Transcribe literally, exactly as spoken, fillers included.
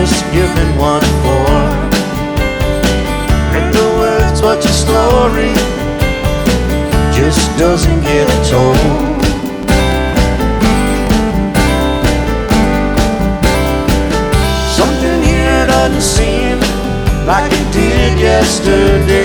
just given one for. Read the words, but your story just doesn't get told. Something here doesn't seem like it did yesterday.